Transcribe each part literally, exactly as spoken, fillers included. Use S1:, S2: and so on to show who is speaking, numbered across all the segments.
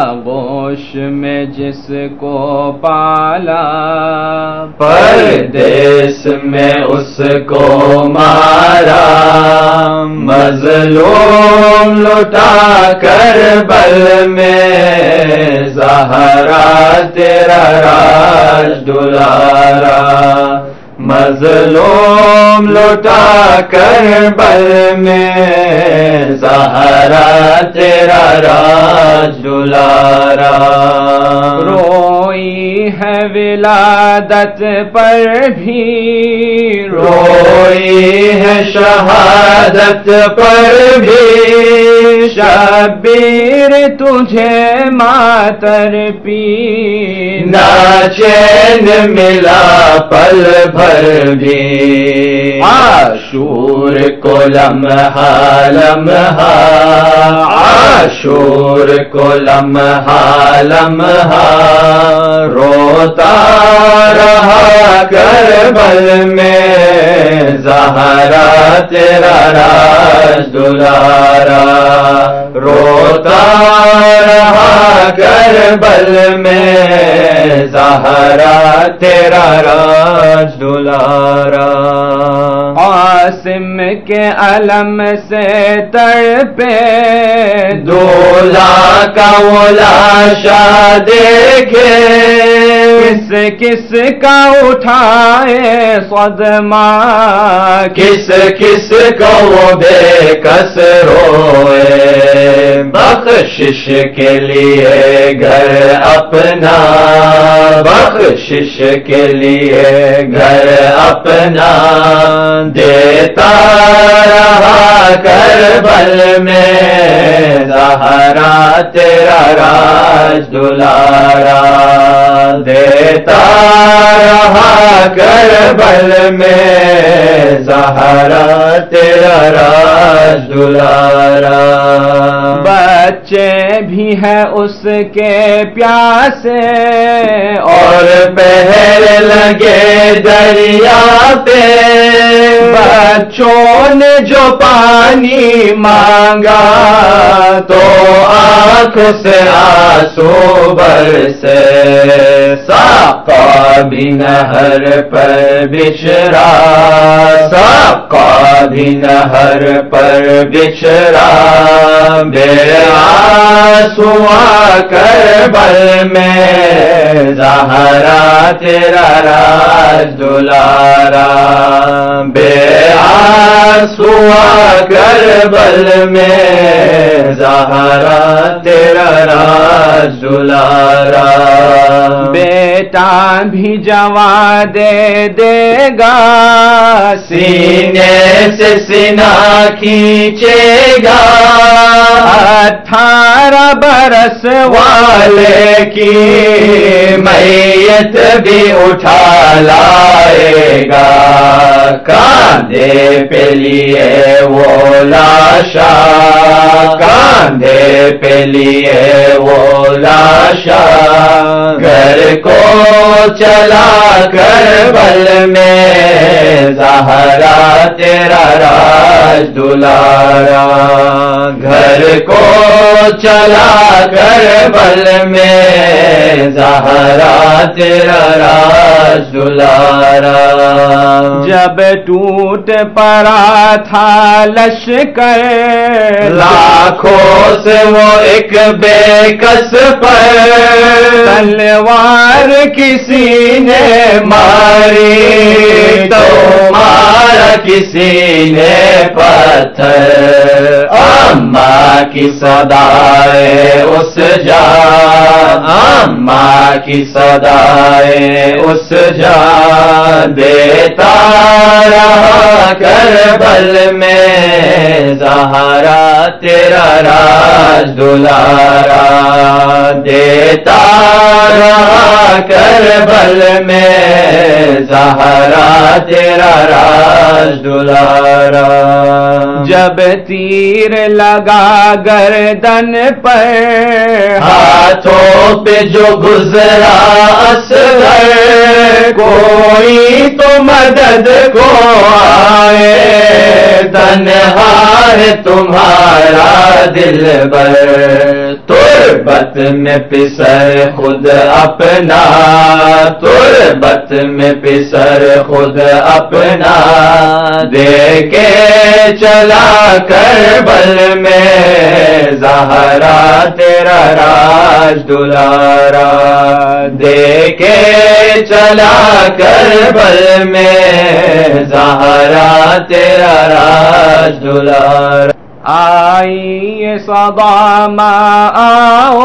S1: آغوش میں جس کو پالا،
S2: پردیس میں اس کو مارا، مظلوم لٹا کربل میں زہرا تیرا راج دلارا، مظلوم لٹا کربل میں زہرا تیرا راج دلارا،
S1: روئی ہے ولادت پر بھی،
S2: روئی ہے شہادت پر بھی،
S1: شبیر تجھے ماتر پی،
S2: نہ چین ملا پل بھر بھی، عاشور کو لمحہ لمحہ، عاشور کو لمحہ لمحہ، روتا رہا کربل میں زہرا تیرا راج دلارا، روتا رہا کربل میں زہرا تیرا راج دلارا،
S1: عاصم کے علم سے تڑپے
S2: دولا کا وہ لاشا دیکھے،
S1: کس کس کا اٹھائے صدمہ،
S2: کس کس کو وہ بے کس روئے، بخشش کے لیے گھر اپنا، بخشش کے لیے گھر اپنا، دیتا رہا کربل میں زہرا تیرا راج دلارا، دیتا رہا کربل میں زہرا تیرا راج دلارا،
S1: بچے بھی ہے اس کے پیاسے
S2: اور پہر لگے دریا پہ،
S1: بچوں نے جو پانی مانگا
S2: تو آنکھ سے آنسو برسے، ساقا بھی نہر پر بچھڑا، ساقا بھی نہر پر بچھڑا، بے آنسواں کربل میں زہرا تیرا راج دلارا، بے آنسواں کربل میں زہرا تیرا راج دلارا،
S1: بیٹا بھی جوان دے دے گا،
S2: سینے سے سینہ کھینچے گا،
S1: اٹھارہ برس
S2: والے کی میت بھی اٹھا لائے گا، کاندھے پہ لیے وہ لاشا، کاندھے پہ لیے وہ لاشا، گھر کو چلا کربل میں زہرا تیرا راج دلارا، گھر کو چلا کربل میں زہرا تیرا راج دلارا،
S1: جب ٹوٹ پڑا تھا لشکر
S2: لاکھوں سے وہ ایک بے کس پر،
S1: تلوار کسی نے
S2: ماری تو مارا کسی نے پتھر، اماں کی صدائے اس جا، اماں کی صدائے اس جا، دیتا رہا کربل میں زہرا تیرا راج دلارا، دیتا رہا کربل میں زہرا تیرا راج دلارا،
S1: جب تیر لگا گردن پر
S2: ہاتھوں پہ جو گزرا اصغر، کوئی تو مدد کو آئے، تنہا ہے تمہارا دلبر، تربت میں پسر خود اپنا، تربت میں پسر خود اپنا، دے کے چلا کربل میں زہرا تیرا راج دلارا، دے کے چلا کربل میں زہرا تیرا راج دلارا۔
S1: آئیے صبا ماں آؤ،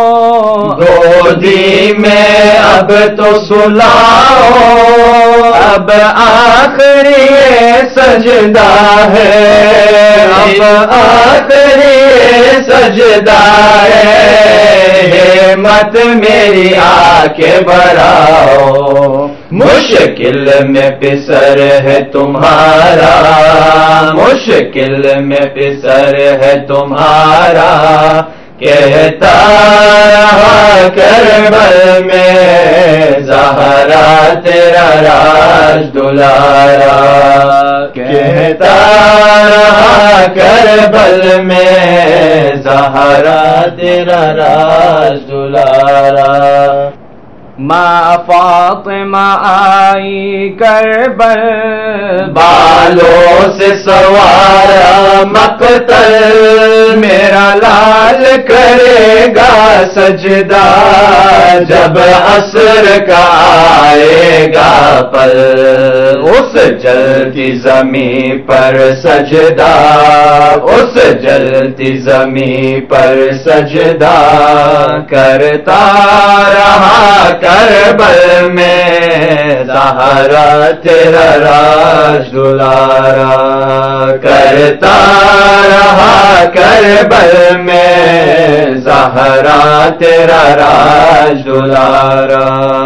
S2: گودی میں اب تو سلاؤ،
S1: اب آخری
S2: سجدہ ہے، اب آخری سجدہ ہے، ہمت میری آ کے بڑھاؤ، مشکل میں پسر ہے تمہارا، مشکل میں پسر ہے تمہارا، کہتا رہا کربل میں زہرا تیرا راج دلارا، کہتا رہا کربل میں زہرا تیرا راج دلارا۔
S1: ماں فاطمہ آئی کربل،
S2: بالوں سے سوارا مقتل، میرا لال کرے گا سجدہ، جب عصر کا آئے گا پل، اس جلتی زمین پر سجدہ، اس جلتی زمین پر سجدہ، کرتا رہا کربل میں زہرا تیرا راج دلارا، کرتا رہا کربل میں زہرا تیرا راج دلارا۔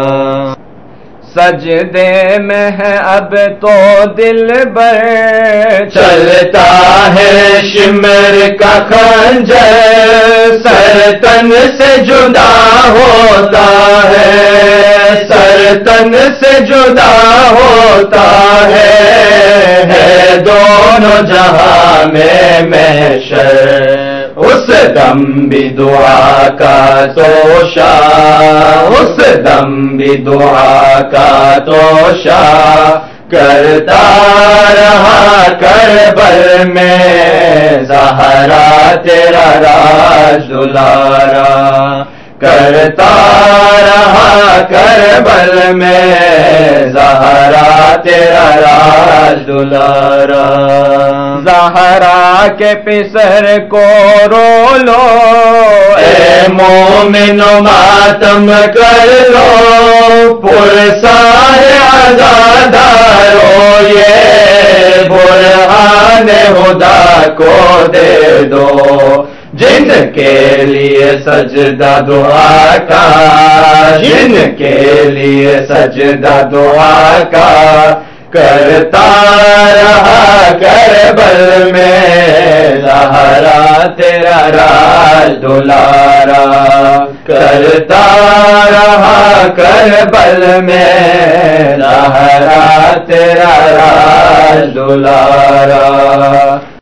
S1: سجدے میں ہے اب تو دلبر،
S2: چلتا ہے شمر کا خنجر، سر تن سے جدا ہوتا ہے، سر تن سے جدا ہوتا ہے، ہے دونوں جہاں میں محشر، اس دم بھی دعا کا توشا، اس دم بھی دعا کا توشا، کرتا رہا کربل میں زہرا تیرا راج دلارا، کرتا رہا کربل میں زہرا تیرا راج دلارا۔
S1: زہرا کے پسر کو رو لو،
S2: اے مومنو ماتم کر لو، پرسار عزادارو یہ برہان خدا کو دے دو، جن کے لیے سجدہ دعا کا، جن کے لیے سجدہ دعا کا، کرتا رہا کربل میں زہرا تیرا راج دلارا، کرتا رہا کربل میں زہرا تیرا راج دلارا۔